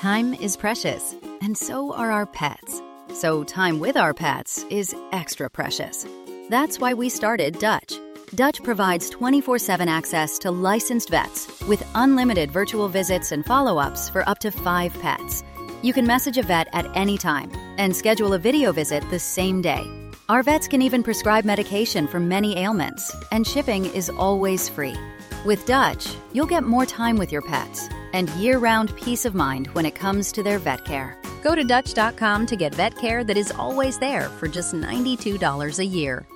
Time is precious, and so are our pets. So time with our pets is extra precious. That's why we started Dutch. Dutch provides 24/7 access to licensed vets with unlimited virtual visits and follow-ups for up to 5 pets. You can message a vet at any time and schedule a video visit the same day. Our vets can even prescribe medication for many ailments, and shipping is always free. With Dutch, you'll get more time with your pets and year-round peace of mind when it comes to their vet care. Go to Dutch.com to get vet care that is always there for just $92 a year.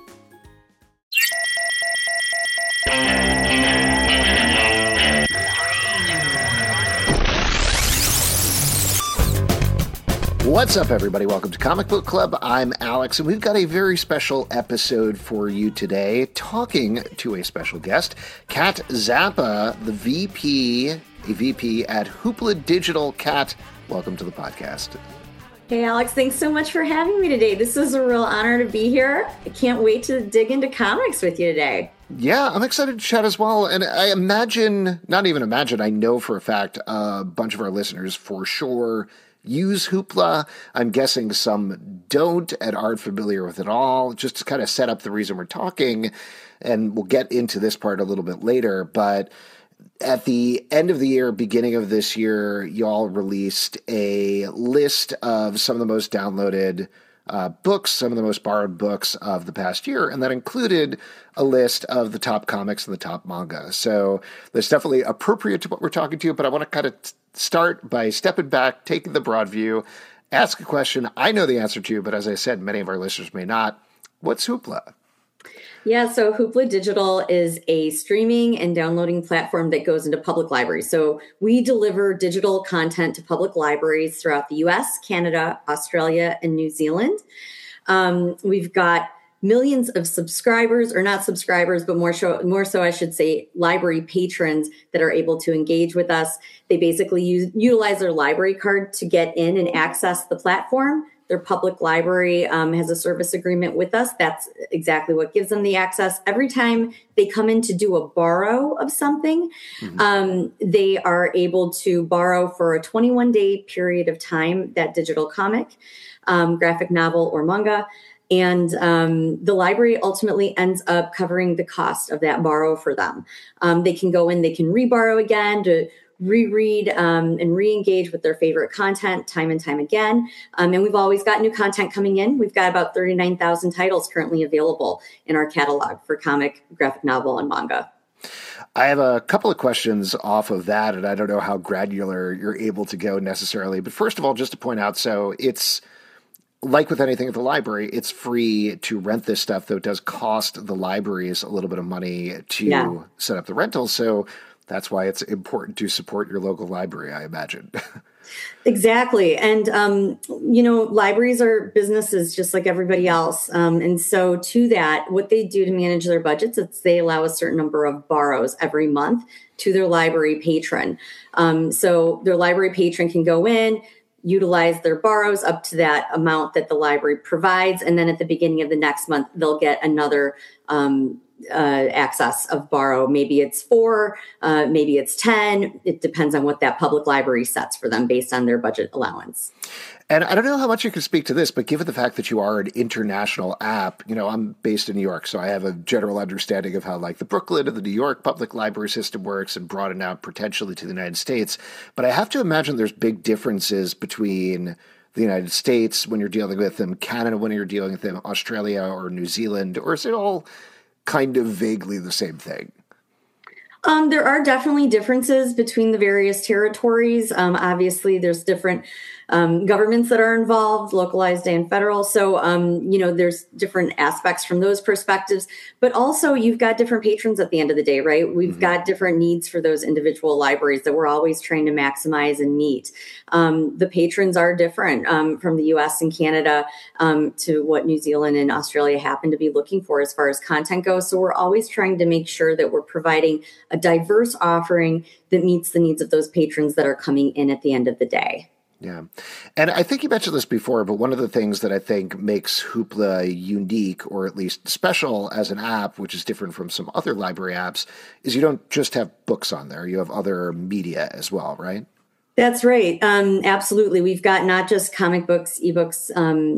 What's up, everybody? Welcome to Comic Book Club. I'm Alex, and we've got a very special episode for you today, talking to a special guest, Kat Zappa, the VP at Hoopla Digital. Kat, welcome to the podcast. Hey, Alex, thanks so much for having me today. This is a real honor to be here. I can't wait to dig into comics with you today. Yeah, I'm excited to chat as well. And I imagine, not even imagine, I know for a fact a bunch of our listeners for sure use Hoopla. I'm guessing some don't and aren't familiar with it all. Just to kind of set up the reason we're talking, and we'll get into this part a little bit later, but at the end of the year, beginning of this year, y'all released a list of some of the most downloaded books, some of the most borrowed books of the past year, and that included a list of the top comics and the top manga. So that's definitely appropriate to what we're talking to, but I want to kind of start by stepping back, taking the broad view, ask a question I know the answer to, but as I said, many of our listeners may not. What's Hoopla? Yeah, so Hoopla Digital is a streaming and downloading platform that goes into public libraries. So we deliver digital content to public libraries throughout the US, Canada, Australia, and New Zealand. We've got millions of subscribers, or not subscribers, but more so I should say library patrons that are able to engage with us. They basically utilize their library card to get in and access the platform. Their public library has a service agreement with us. That's exactly what gives them the access. Every time they come in to do a borrow of something, they are able to borrow for a 21-day period of time that digital comic, graphic novel, or manga. And the library ultimately ends up covering the cost of that borrow for them. They can go in, they can reborrow again to reread and re-engage with their favorite content time and time again. And we've always got new content coming in. We've got about 39,000 titles currently available in our catalog for comic, graphic novel, and manga. I have a couple of questions off of that, and I don't know how granular you're able to go necessarily. But first of all, just to point out, so it's like with anything at the library, it's free to rent this stuff, though it does cost the libraries a little bit of money to set up the rental. So that's why it's important to support your local library, I imagine. Exactly. And, libraries are businesses just like everybody else. And so to that, what they do to manage their budgets is they allow a certain number of borrows every month to their library patron. So their library patron can go in, utilize their borrows up to that amount that the library provides. And then at the beginning of the next month, they'll get another access of borrow. Maybe it's 4, maybe it's 10. It depends on what that public library sets for them based on their budget allowance. And I don't know how much you can speak to this, but given the fact that you are an international app, I'm based in New York, so I have a general understanding of how like the Brooklyn and the New York public library system works and broaden out potentially to the United States. But I have to imagine there's big differences between the United States when you're dealing with them, Canada when you're dealing with them, Australia or New Zealand, or is it all kind of vaguely the same thing? There are definitely differences between the various territories. Obviously, there's different governments that are involved, localized and federal. So, there's different aspects from those perspectives. But also, you've got different patrons at the end of the day, right? We've got different needs for those individual libraries that we're always trying to maximize and meet. The patrons are different from the U.S. and Canada to what New Zealand and Australia happen to be looking for as far as content goes. So we're always trying to make sure that we're providing a diverse offering that meets the needs of those patrons that are coming in at the end of the day. Yeah. And I think you mentioned this before, but one of the things that I think makes Hoopla unique, or at least special as an app, which is different from some other library apps, is you don't just have books on there. You have other media as well, right? That's right. Absolutely. We've got not just comic books, ebooks,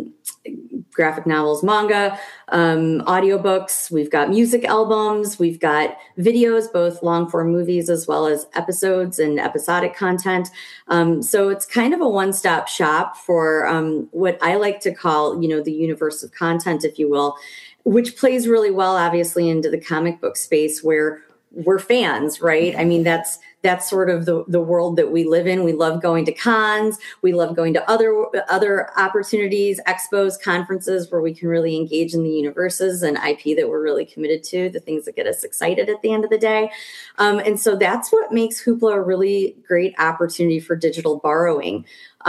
graphic novels, manga, audiobooks. We've got music albums. We've got videos, both long form movies as well as episodes and episodic content. So it's kind of a one-stop shop for what I like to call, the universe of content, if you will, which plays really well, obviously, into the comic book space where we're fans, right? I mean, that's sort of the world that we live in. We love going to cons. We love going to other opportunities, expos, conferences where we can really engage in the universes and IP that we're really committed to, the things that get us excited at the end of the day. And so that's what makes Hoopla a really great opportunity for digital borrowing.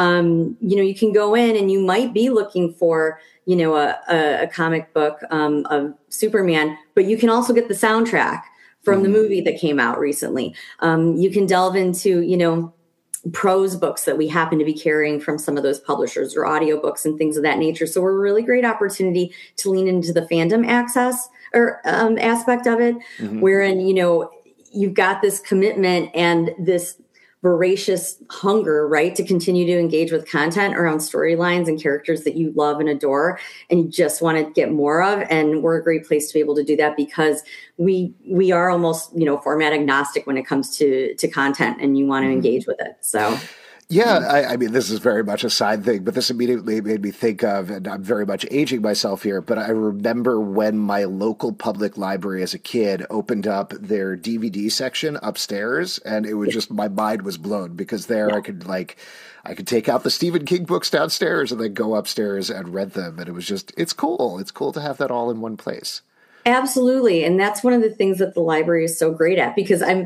You can go in and you might be looking for, a comic book of Superman, but you can also get the soundtrack from the movie that came out recently. You can delve into, prose books that we happen to be carrying from some of those publishers, or audiobooks and things of that nature. So we're a really great opportunity to lean into the fandom access or aspect of it, wherein, you've got this commitment and this voracious hunger, right, to continue to engage with content around storylines and characters that you love and adore, and you just want to get more of. And we're a great place to be able to do that because we are almost, format agnostic when it comes to content, and you want to engage with it. So. Yeah, I mean, this is very much a side thing, but this immediately made me think of, and I'm very much aging myself here, but I remember when my local public library as a kid opened up their DVD section upstairs, and it was just, my mind was blown, because there I could take out the Stephen King books downstairs and then go upstairs and read them. And it was just, it's cool. It's cool to have that all in one place. Absolutely. And that's one of the things that the library is so great at, because I'm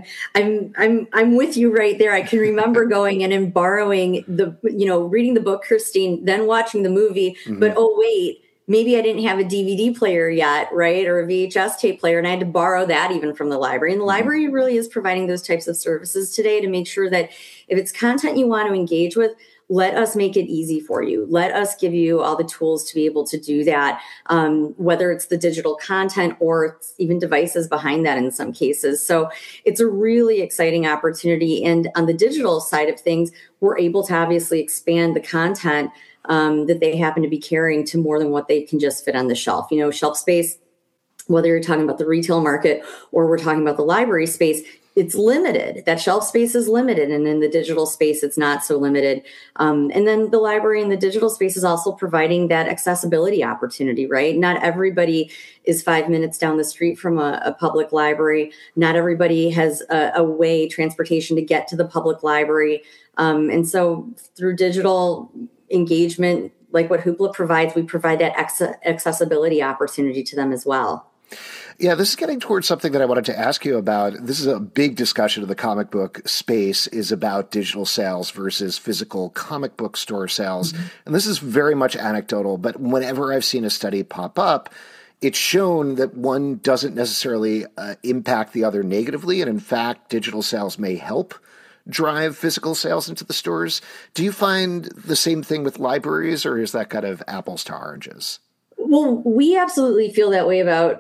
with you right there. I can remember going in and borrowing reading the book, Christine, then watching the movie, but oh wait, maybe I didn't have a DVD player yet, right? Or a VHS tape player. And I had to borrow that even from the library. And the library really is providing those types of services today to make sure that if it's content you want to engage with, let us make it easy for you. Let us give you all the tools to be able to do that, whether it's the digital content or even devices behind that in some cases. So it's a really exciting opportunity. And on the digital side of things, we're able to obviously expand the content that they happen to be carrying to more than what they can just fit on the shelf. Shelf space, whether you're talking about the retail market or we're talking about the library space, it's limited. That shelf space is limited. And in the digital space, it's not so limited. And then the library in the digital space is also providing that accessibility opportunity, right? Not everybody is 5 minutes down the street from a public library. Not everybody has a way, transportation to get to the public library. And so through digital engagement, like what Hoopla provides, we provide that accessibility opportunity to them as well. Yeah, this is getting towards something that I wanted to ask you about. This is a big discussion of the comic book space, is about digital sales versus physical comic book store sales. And this is very much anecdotal, but whenever I've seen a study pop up, it's shown that one doesn't necessarily impact the other negatively. And in fact, digital sales may help drive physical sales into the stores. Do you find the same thing with libraries, or is that kind of apples to oranges? Well, we absolutely feel that way about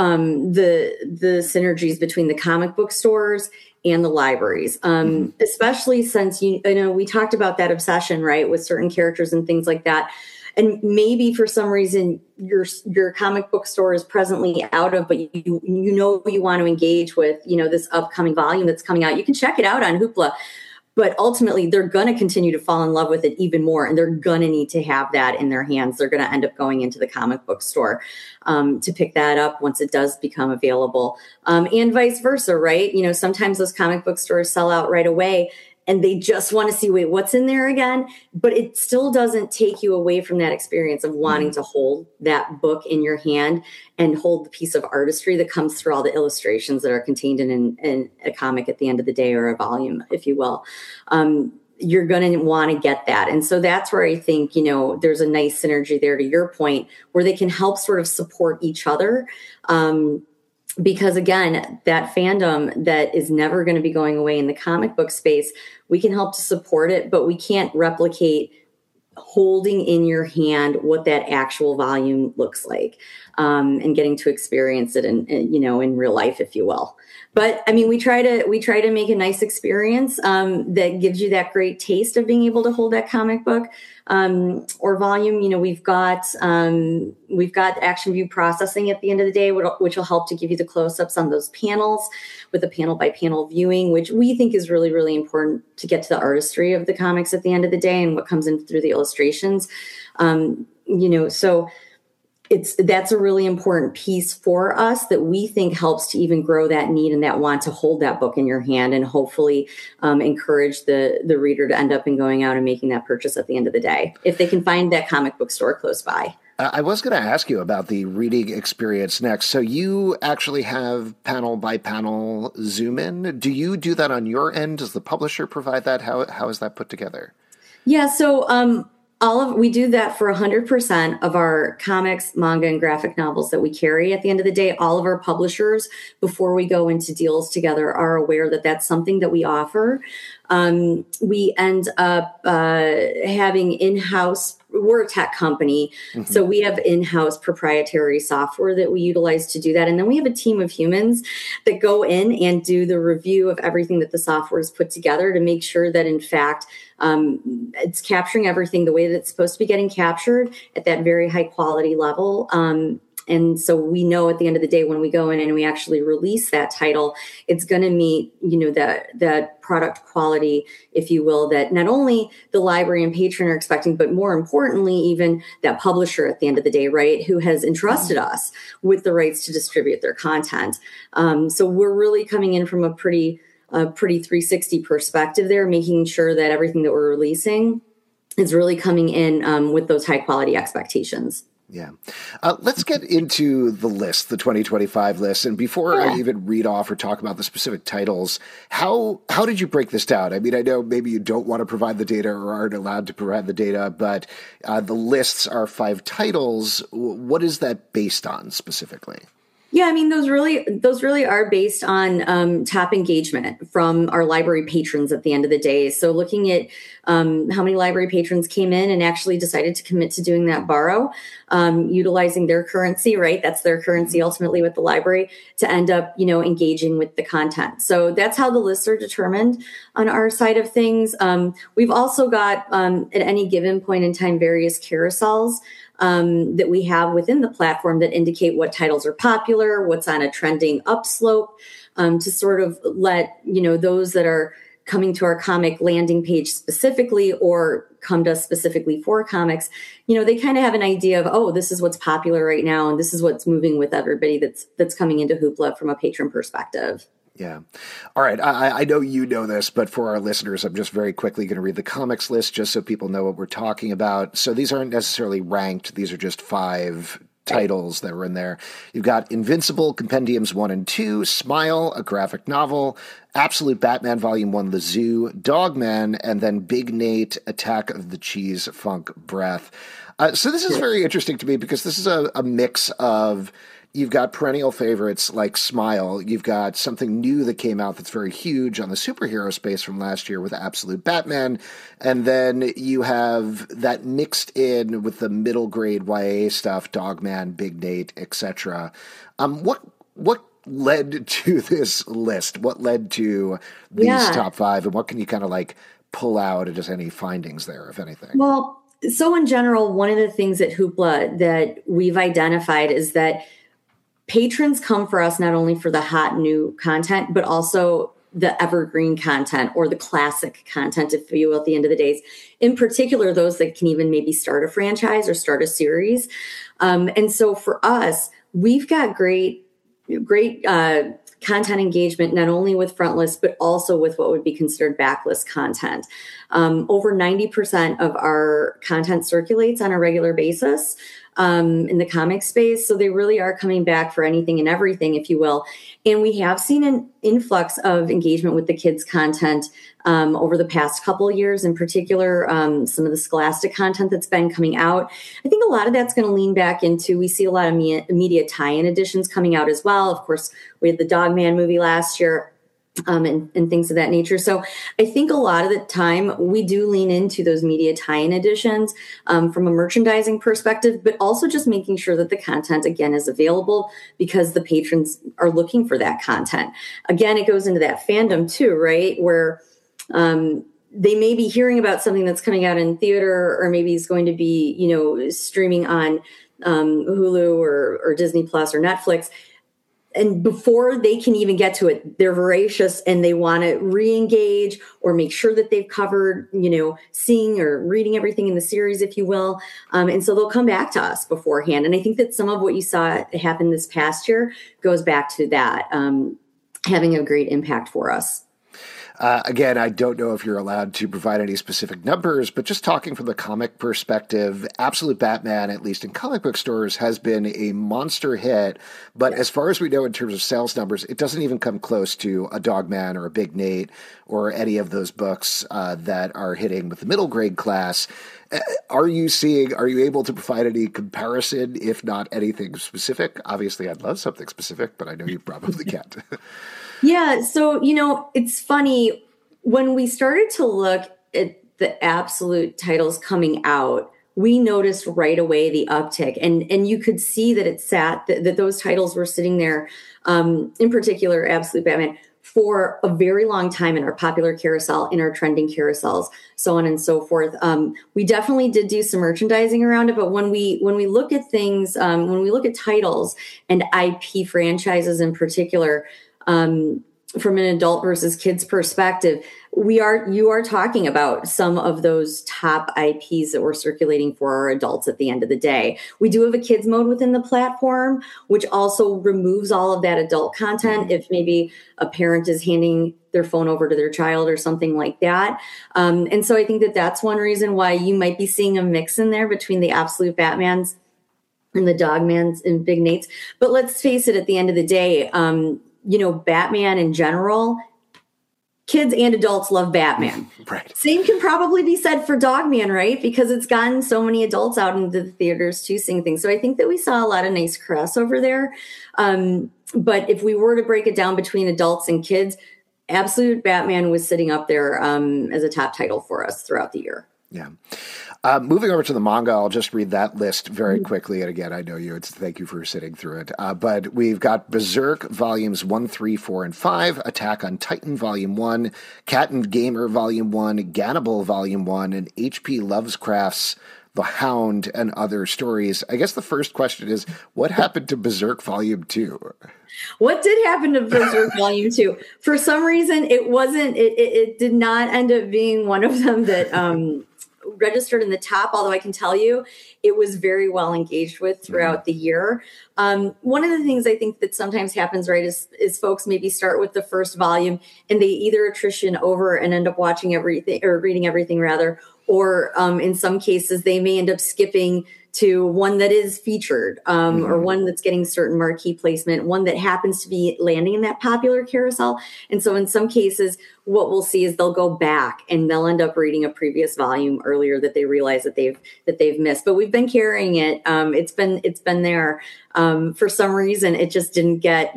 the synergies between the comic book stores and the libraries, especially since, we talked about that obsession, right, with certain characters and things like that. And maybe for some reason your comic book store is presently out of, but you want to engage with, this upcoming volume that's coming out. You can check it out on Hoopla. But ultimately, they're going to continue to fall in love with it even more, and they're going to need to have that in their hands. They're going to end up going into the comic book store to pick that up once it does become available, and vice versa, right? Sometimes those comic book stores sell out right away, and they just want to see, wait, what's in there again? But it still doesn't take you away from that experience of wanting to hold that book in your hand and hold the piece of artistry that comes through all the illustrations that are contained in a comic at the end of the day, or a volume, if you will. You're going to want to get that. And so that's where I think, there's a nice synergy there, to your point, where they can help sort of support each other. Because again, that fandom that is never going to be going away in the comic book space, we can help to support it, but we can't replicate holding in your hand what that actual volume looks like, and getting to experience it in real life, if you will. But I mean, we try to make a nice experience that gives you that great taste of being able to hold that comic book or volume. We've got action view processing at the end of the day, which will help to give you the close-ups on those panels with the panel by panel viewing, which we think is really, really important to get to the artistry of the comics at the end of the day and what comes in through the illustrations. So that's a really important piece for us that we think helps to even grow that need and that want to hold that book in your hand, and hopefully encourage the reader to end up and going out and making that purchase at the end of the day, if they can find that comic book store close by. I was going to ask you about the reading experience next. So you actually have panel by panel zoom in. Do you do that on your end? Does the publisher provide that? How is that put together? Yeah. So, we do that for 100% of our comics, manga, and graphic novels that we carry. At the end of the day, all of our publishers, before we go into deals together, are aware that that's something that we offer. We end up having in-house. We're a tech company, so we have in-house proprietary software that we utilize to do that. And then we have a team of humans that go in and do the review of everything that the software is put together to make sure that, in fact, it's capturing everything the way that it's supposed to be getting captured at that very high quality level. And so we know at the end of the day, when we go in and we actually release that title, it's going to meet, that product quality, if you will, that not only the library and patron are expecting, but more importantly, even that publisher at the end of the day, right, who has entrusted us with the rights to distribute their content. So we're really coming in from a pretty 360 perspective there, making sure that everything that we're releasing is really coming in with those high quality expectations. Yeah. Let's get into the list, the 2025 list. And before I even read off or talk about the specific titles, how did you break this down? I mean, I know maybe you don't want to provide the data or aren't allowed to provide the data, but the lists are 5 titles. What is that based on specifically? Yeah, I mean, those really are based on top engagement from our library patrons at the end of the day. So looking at how many library patrons came in and actually decided to commit to doing that borrow, utilizing their currency, right? That's their currency ultimately with the library to end up, engaging with the content. So that's how the lists are determined on our side of things. We've also got at any given point in time various carousels that we have within the platform that indicate what titles are popular, what's on a trending upslope, to sort of let, those that are coming to our comic landing page specifically or come to us specifically for comics, they kind of have an idea of, oh, this is what's popular right now, and this is what's moving with everybody that's coming into Hoopla from a patron perspective. Yeah. All right. I know you know this, but for our listeners, I'm just very quickly going to read the comics list just so people know what we're talking about. So these aren't necessarily ranked. These are just 5 titles that were in there. You've got Invincible Compendiums 1 and 2, Smile, a graphic novel, Absolute Batman Volume 1, The Zoo, Dogman, and then Big Nate, Attack of the Cheese Funk Breath. So this is very interesting to me because this is a mix of, you've got perennial favorites like Smile. You've got something new that came out that's very huge on the superhero space from last year with Absolute Batman. And then you have that mixed in with the middle grade YA stuff, Dogman, Big Nate, etc. What led to this list? What led to these top 5? And what can you kind of like pull out as any findings there, if anything? Well, so in general, one of the things at Hoopla that we've identified is that patrons come for us not only for the hot new content, but also the evergreen content or the classic content, if you will, at the end of the days. In particular, those that can even maybe start a franchise or start a series. And so for us, we've got great content engagement, not only with frontlist, but also with what would be considered backlist content. Over 90% of our content circulates on a regular basis in the comic space. So they really are coming back for anything and everything, if you will. And we have seen an influx of engagement with the kids' content over the past couple of years, in particular, some of the Scholastic content that's been coming out. I think a lot of that's going to lean back into, we see a lot of media tie-in editions coming out as well. Of course, we had the Dogman movie last year. and things of that nature. So I think a lot of the time we do lean into those media tie-in editions from a merchandising perspective, but also just making sure that the content, again, is available because the patrons are looking for that content. Again, it goes into that fandom too, right? Where they may be hearing about something that's coming out in theater, or maybe it's going to be, streaming on Hulu or Disney Plus or Netflix. And before they can even get to it, they're voracious and they want to re-engage or make sure that they've covered, seeing or reading everything in the series, if you will. And so they'll come back to us beforehand. And I think that some of what you saw happen this past year goes back to that, having a great impact for us. Again, I don't know if you're allowed to provide any specific numbers, but just talking from the comic perspective, Absolute Batman, at least in comic book stores, has been a monster hit. But as far as we know in terms of sales numbers, it doesn't even come close to a Dogman or a Big Nate or any of those books that are hitting with the middle grade class. Are you able to provide any comparison, if not anything specific? Obviously, I'd love something specific, but I know you probably can't. Yeah. So, it's funny when we started to look at the Absolute titles coming out, we noticed right away the uptick, and you could see that that those titles were sitting there, in particular, Absolute Batman, for a very long time in our popular carousel, in our trending carousels, so on and so forth. We definitely did do some merchandising around it, but when we look at things, when we look at titles and IP franchises in particular, from an adult versus kids perspective, you are talking about some of those top IPs that we're circulating for our adults at the end of the day. We do have a kids mode within the platform, which also removes all of that adult content if maybe a parent is handing their phone over to their child or something like that. And so I think that that's one reason why you might be seeing a mix in there between the Absolute Batmans and the Dogmans and Big Nates. But let's face it, at the end of the day, Batman in general, kids and adults love Batman. Right. Same can probably be said for Dogman, right? Because it's gotten so many adults out into the theaters to sing things. So I think that we saw a lot of nice crossover there. But if we were to break it down between adults and kids, Absolute Batman was sitting up there as a top title for us throughout the year. Yeah. Moving over to the manga, I'll just read that list very quickly. And again, I know you. Thank you for sitting through it. But we've got Berserk Volumes 1, 3, 4, and 5, Attack on Titan Volume 1, Cat and Gamer Volume 1, Gannibal Volume 1, and H.P. Lovecraft's The Hound and Other Stories. I guess the first question is, what happened to Berserk Volume 2? What did happen to Berserk Volume 2? For some reason, it did not end up being one of them that registered in the top, although I can tell you it was very well engaged with throughout the year. One of the things I think that sometimes happens, right, is folks maybe start with the first volume and they either attrition over and end up watching everything or reading everything rather, or in some cases they may end up skipping to one that is featured or one that's getting certain marquee placement, one that happens to be landing in that popular carousel. And so in some cases, what we'll see is they'll go back and they'll end up reading a previous volume earlier that they realize that they've missed. But we've been carrying it. It's been there. For some reason, it just didn't get,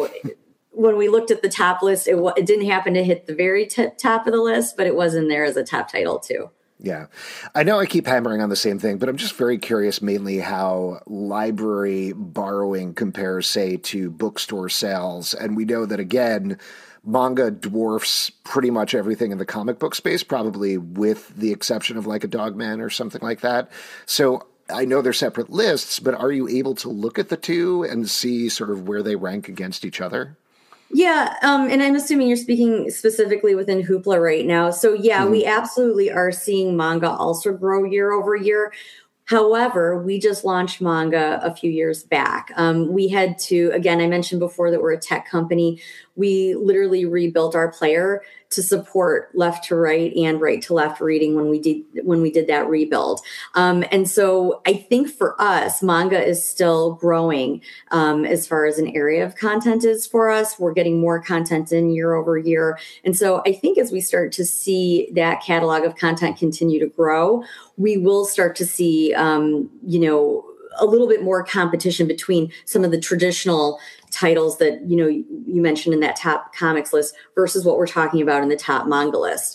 when we looked at the top list, it didn't happen to hit the very top of the list, but it was in there as a top title too. Yeah. I know I keep hammering on the same thing, but I'm just very curious mainly how library borrowing compares, say, to bookstore sales. And we know that, again, manga dwarfs pretty much everything in the comic book space, probably with the exception of like a Dogman or something like that. So I know they're separate lists, but are you able to look at the two and see sort of where they rank against each other? Yeah, and I'm assuming you're speaking specifically within Hoopla right now. So yeah, we absolutely are seeing manga also grow year over year. However, we just launched manga a few years back. We had to, again, I mentioned before that we're a tech company. We literally rebuilt our player to support left to right and right to left reading when we did that rebuild. And so I think for us, manga is still growing as far as an area of content is for us. We're getting more content in year over year. And so I think as we start to see that catalog of content continue to grow, we will start to see, a little bit more competition between some of the traditional titles that, you mentioned in that top comics list versus what we're talking about in the top manga list.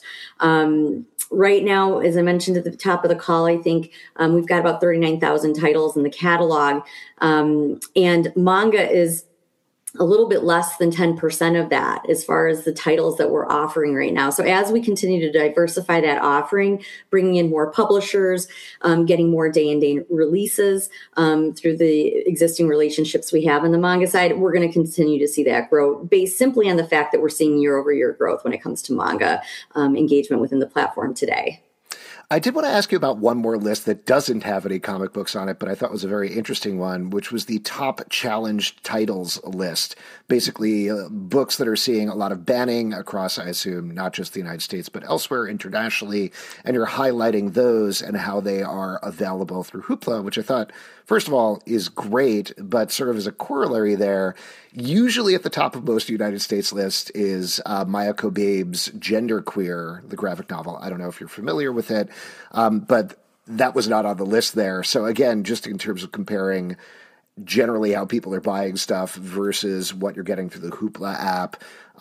Right now, as I mentioned at the top of the call, I think we've got about 39,000 titles in the catalog. And manga is a little bit less than 10% of that as far as the titles that we're offering right now. So as we continue to diversify that offering, bringing in more publishers, getting more day-and-day releases through the existing relationships we have on the manga side, we're going to continue to see that grow based simply on the fact that we're seeing year-over-year growth when it comes to manga engagement within the platform today. I did want to ask you about one more list that doesn't have any comic books on it, but I thought was a very interesting one, which was the top challenged titles list. Basically, books that are seeing a lot of banning across, I assume, not just the United States, but elsewhere internationally. And you're highlighting those and how they are available through Hoopla, which I thought, first of all, is great, but sort of as a corollary there, usually at the top of most United States lists is Mayako Babe's Genderqueer, the graphic novel. I don't know if you're familiar with it, but that was not on the list there. So again, just in terms of comparing generally how people are buying stuff versus what you're getting through the Hoopla app,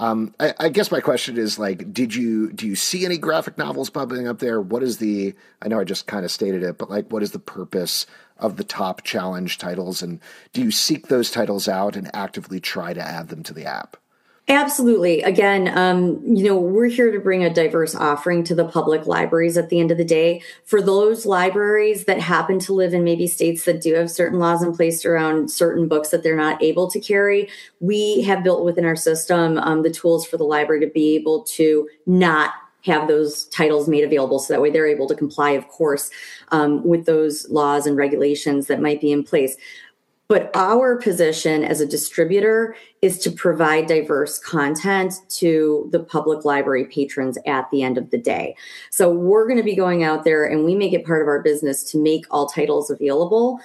I guess my question is, like, do you see any graphic novels bubbling up there? What is I know I just kind of stated it, but like, what is the purpose of the top challenge titles? And do you seek those titles out and actively try to add them to the app? Absolutely. Again, we're here to bring a diverse offering to the public libraries at the end of the day. For those libraries that happen to live in maybe states that do have certain laws in place around certain books that they're not able to carry, we have built within our system the tools for the library to be able to not have those titles made available, so that way they're able to comply, of course, with those laws and regulations that might be in place. But our position as a distributor is to provide diverse content to the public library patrons at the end of the day. So we're going to be going out there, and we make it part of our business to make all titles available.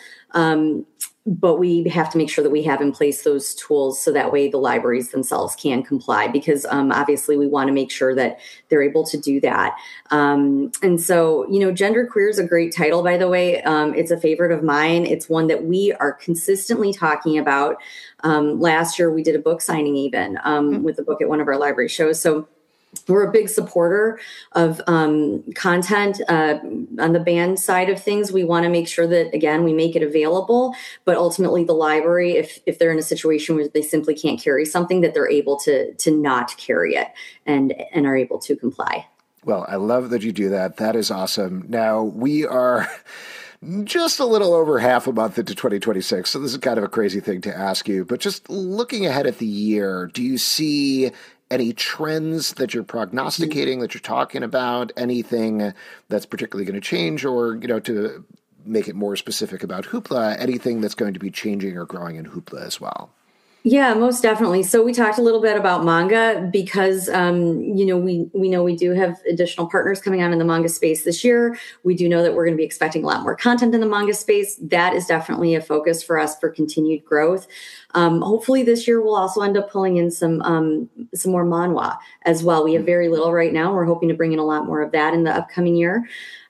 But we have to make sure that we have in place those tools so that way the libraries themselves can comply, because obviously we want to make sure that they're able to do that. And so, Genderqueer is a great title, by the way. It's a favorite of mine. It's one that we are consistently talking about. Last year, we did a book signing even with the book at one of our library shows. So we're a big supporter of content on the band side of things. We want to make sure that, again, we make it available, but ultimately the library, if they're in a situation where they simply can't carry something, that they're able to not carry it and are able to comply. Well, I love that you do that. That is awesome. Now, we are just a little over half a month into 2026, so this is kind of a crazy thing to ask you, but just looking ahead at the year, do you see any trends that you're prognosticating, that you're talking about, anything that's particularly going to change, or, to make it more specific about Hoopla, anything that's going to be changing or growing in Hoopla as well? Yeah, most definitely. So we talked a little bit about manga because, we know we do have additional partners coming on in the manga space this year. We do know that we're going to be expecting a lot more content in the manga space. That is definitely a focus for us for continued growth. Hopefully this year we'll also end up pulling in some more manhwa as well. We have very little right now. We're hoping to bring in a lot more of that in the upcoming year.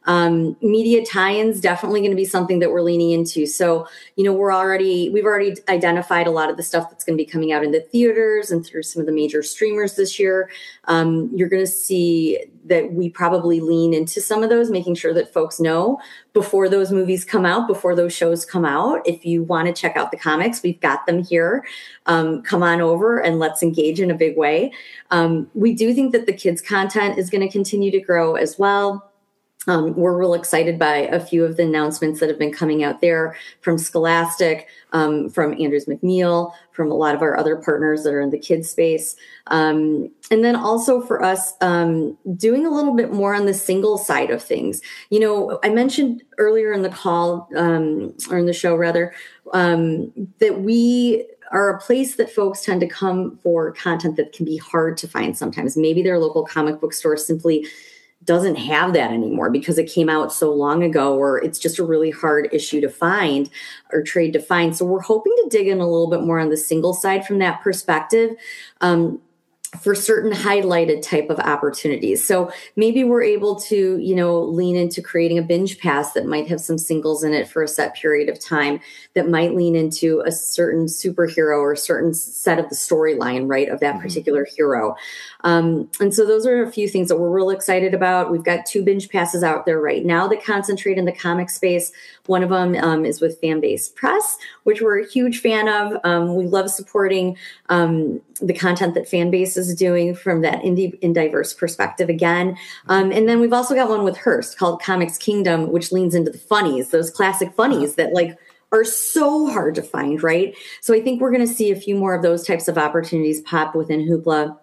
Media tie-ins definitely going to be something that we're leaning into. So, we've already identified a lot of the stuff that's going to be coming out in the theaters and through some of the major streamers this year. You're going to see that we probably lean into some of those, making sure that folks know before those movies come out, before those shows come out. If you want to check out the comics, we've got them here. Come on over and let's engage in a big way. We do think that the kids' content is going to continue to grow as well. We're real excited by a few of the announcements that have been coming out there from Scholastic, from Andrews McMeel, from a lot of our other partners that are in the kids space. And then also for us, doing a little bit more on the single side of things. I mentioned earlier in the call, or in the show rather, that we are a place that folks tend to come for content that can be hard to find sometimes. Maybe their local comic book store simply doesn't have that anymore because it came out so long ago, or it's just a really hard issue to find or trade to find. So we're hoping to dig in a little bit more on the single side from that perspective. for certain highlighted type of opportunities. So maybe we're able to, lean into creating a binge pass that might have some singles in it for a set period of time, that might lean into a certain superhero or a certain set of the storyline, right, of that particular hero. And so those are a few things that we're real excited about. We've got 2 binge passes out there right now that concentrate in the comic space. One of them is with Fanbase Press, which we're a huge fan of. We love supporting the content that Fanbase is doing from that indie and diverse perspective again. And then we've also got one with Hearst called Comics Kingdom, which leans into the funnies, those classic funnies that are so hard to find, right? So I think we're going to see a few more of those types of opportunities pop within Hoopla.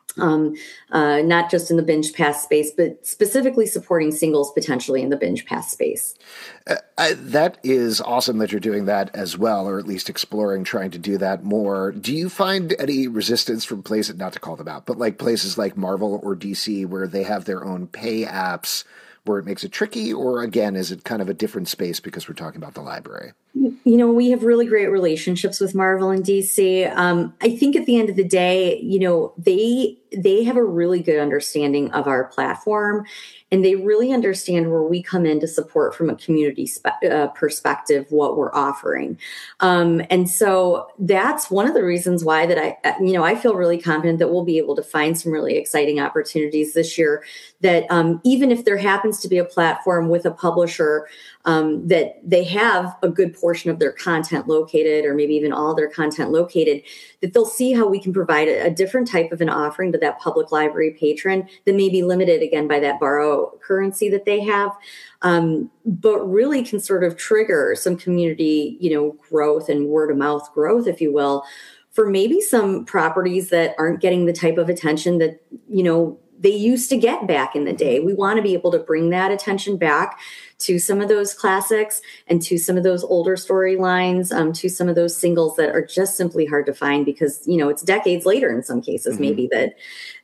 Not just in the binge pass space, but specifically supporting singles potentially in the binge pass space. That is awesome that you're doing that as well, or at least exploring trying to do that more. Do you find any resistance from places, not to call them out, but like places like Marvel or DC where they have their own pay apps where it makes it tricky? Or again, is it kind of a different space because we're talking about the library? We have really great relationships with Marvel and DC. I think at the end of the day, they have a really good understanding of our platform, and they really understand where we come in to support from a community perspective what we're offering. And so that's one of the reasons why that I feel really confident that we'll be able to find some really exciting opportunities this year, that even if there happens to be a platform with a publisher that they have a good portion of their content located, or maybe even all their content located, that they'll see how we can provide a different type of an offering to that public library patron that may be limited again by that borrow currency that they have, but really can sort of trigger some community, growth and word of mouth growth, if you will, for maybe some properties that aren't getting the type of attention that, they used to get back in the day. We want to be able to bring that attention back to some of those classics and to some of those older storylines, to some of those singles that are just simply hard to find because, it's decades later in some cases, maybe that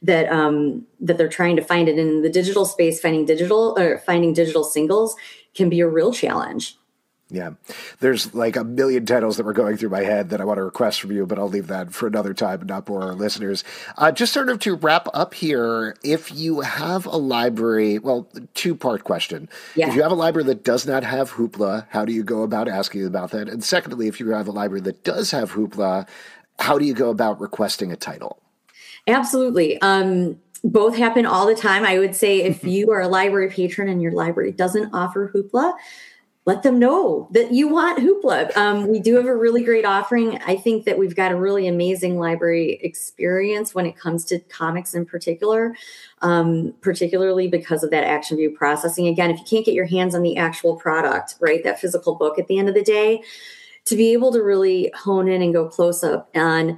they're trying to find it in the digital space. Finding digital singles can be a real challenge. Yeah, there's like a million titles that were going through my head that I want to request from you, but I'll leave that for another time and not bore our listeners. Just sort of to wrap up here, if you have a library, well, 2-part question. Yeah. If you have a library that does not have Hoopla, how do you go about asking about that? And secondly, if you have a library that does have Hoopla, how do you go about requesting a title? Absolutely. Both happen all the time. I would say if you are a library patron and your library doesn't offer Hoopla, let them know that you want Hoopla. We do have a really great offering. I think that we've got a really amazing library experience when it comes to comics in particular, particularly because of that action view processing. Again, if you can't get your hands on the actual product, right, that physical book at the end of the day, to be able to really hone in and go close up on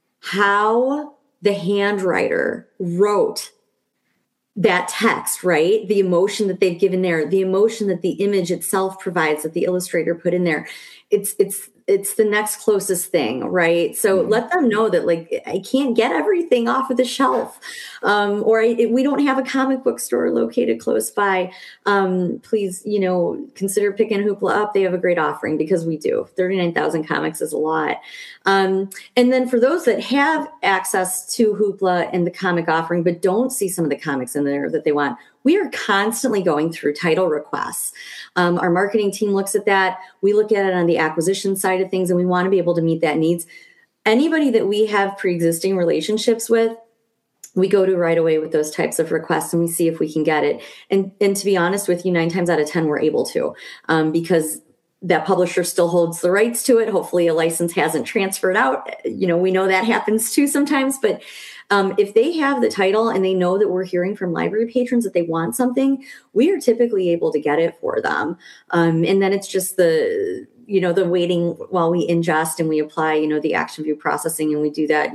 how the handwriter wrote that text, right? The emotion that they've given there, the emotion that the image itself provides, that the illustrator put in there. It's the next closest thing, right? So let them know that I can't get everything off of the shelf, or we don't have a comic book store located close by. Please, consider picking Hoopla up. They have a great offering because we do. 39,000 comics is a lot. And then for those that have access to Hoopla and the comic offering, but don't see some of the comics in there that they want, we are constantly going through title requests. Our marketing team looks at that. We look at it on the acquisition side of things, and we want to be able to meet that needs. Anybody that we have pre-existing relationships with, we go to right away with those types of requests, and we see if we can get it. And to be honest with you, 9 times out of 10, we're able to, because that publisher still holds the rights to it. Hopefully a license hasn't transferred out. We know that happens too sometimes, but if they have the title and they know that we're hearing from library patrons that they want something, we are typically able to get it for them. And then it's just the waiting while we ingest and we apply, the action view processing, and we do that,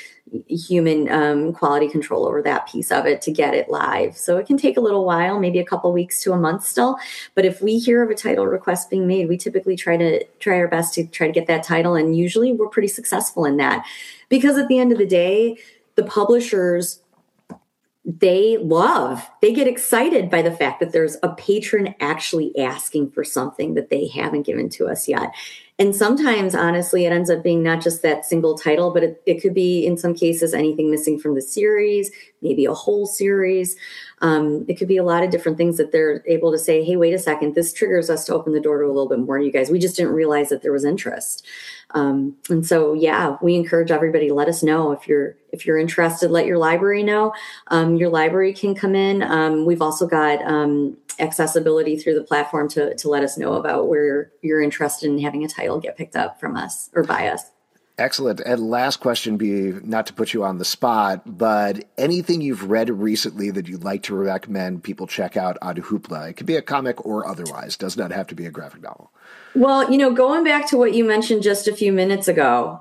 human quality control over that piece of it to get it live. So it can take a little while, maybe a couple weeks to a month still. But if we hear of a title request being made, we typically try our best to try to get that title. And usually we're pretty successful in that, because at the end of the day, the publishers, they get excited by the fact that there's a patron actually asking for something that they haven't given to us yet. And sometimes, honestly, it ends up being not just that single title, but it could be, in some cases, anything missing from the series, maybe a whole series. It could be a lot of different things that they're able to say, hey, wait a second, this triggers us to open the door to a little bit more, you guys. We just didn't realize that there was interest. And so, yeah, we encourage everybody, let us know if you're interested, let your library know. Your library can come in. We've also got accessibility through the platform to let us know about where you're interested in having a title get picked up from us or by us. Excellent. And last question be, not to put you on the spot, but anything you've read recently that you'd like to recommend people check out on Hoopla? It could be a comic or otherwise. Does not have to be a graphic novel. Well, going back to what you mentioned just a few minutes ago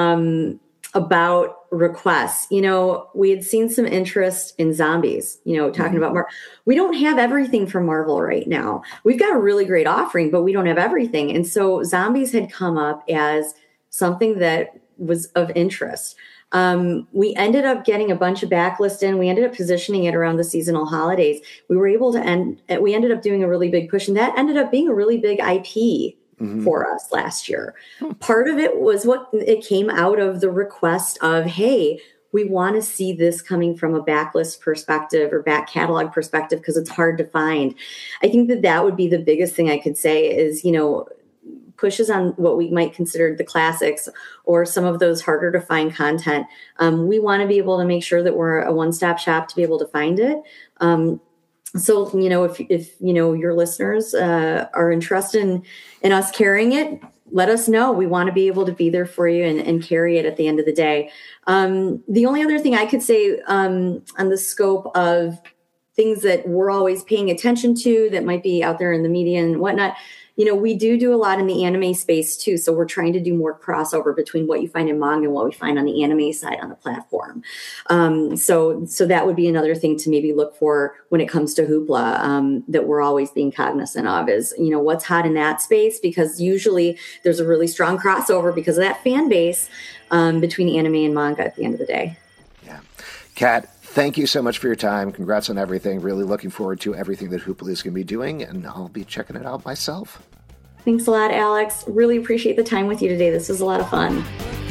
about requests, we had seen some interest in zombies, talking about Marvel. We don't have everything from Marvel right now. We've got a really great offering, but we don't have everything. And so zombies had come up as something that was of interest. We ended up getting a bunch of backlist in. We ended up positioning it around the seasonal holidays. We were able to we ended up doing a really big push, and that ended up being a really big IP for us last year. Part of it was it came out of the request of, hey, we want to see this coming from a backlist perspective or back catalog perspective because it's hard to find. I think that would be the biggest thing I could say is, pushes on what we might consider the classics or some of those harder to find content. We want to be able to make sure that we're a one-stop shop to be able to find it. So, if your listeners are interested in us carrying it, let us know. We want to be able to be there for you and carry it at the end of the day. The only other thing I could say on the scope of things that we're always paying attention to that might be out there in the media and whatnot, we do a lot in the anime space too. So we're trying to do more crossover between what you find in manga and what we find on the anime side on the platform. So that would be another thing to maybe look for when it comes to Hoopla, that we're always being cognizant of is, what's hot in that space, because usually there's a really strong crossover because of that fan base between anime and manga at the end of the day. Yeah. Kat, thank you so much for your time. Congrats on everything. Really looking forward to everything that Hoopla is going to be doing, and I'll be checking it out myself. Thanks a lot, Alex. Really appreciate the time with you today. This was a lot of fun.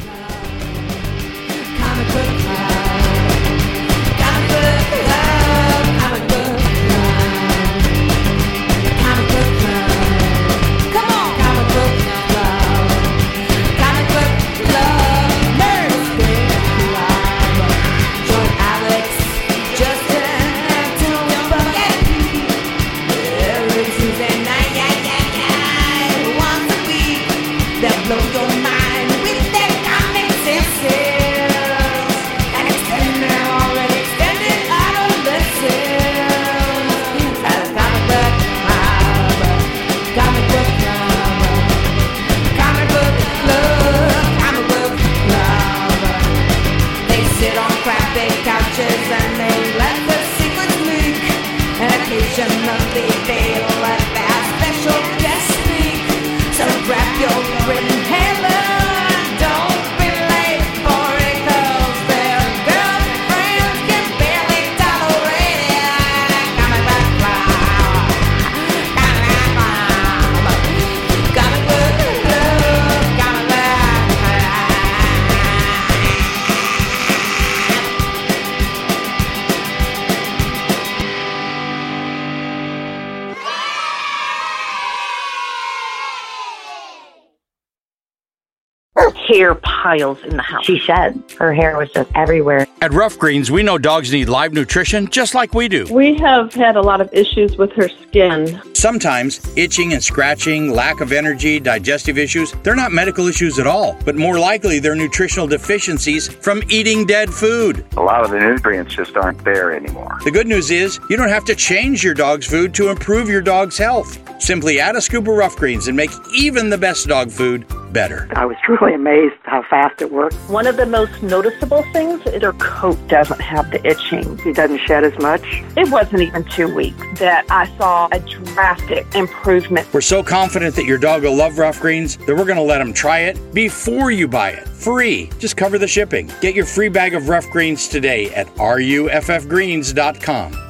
Hair piles in the house. She shed. Her hair was just everywhere. At Rough Greens, we know dogs need live nutrition just like we do. We have had a lot of issues with her skin. Sometimes itching and scratching, lack of energy, digestive issues, they're not medical issues at all, but more likely they're nutritional deficiencies from eating dead food. A lot of the nutrients just aren't there anymore. The good news is you don't have to change your dog's food to improve your dog's health. Simply add a scoop of Rough Greens and make even the best dog food better. I was truly amazed how fast it worked. One of the most noticeable things is her coat doesn't have the itching. He doesn't shed as much. It wasn't even 2 weeks that I saw a drastic improvement. We're so confident that your dog will love Rough Greens that we're going to let them try it before you buy it. Free. Just cover the shipping. Get your free bag of Rough Greens today at ruffgreens.com.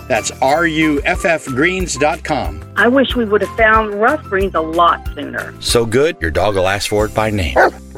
That's ruffgreens.com. I wish we would have found rough greens a lot sooner. So good, your dog will ask for it by name.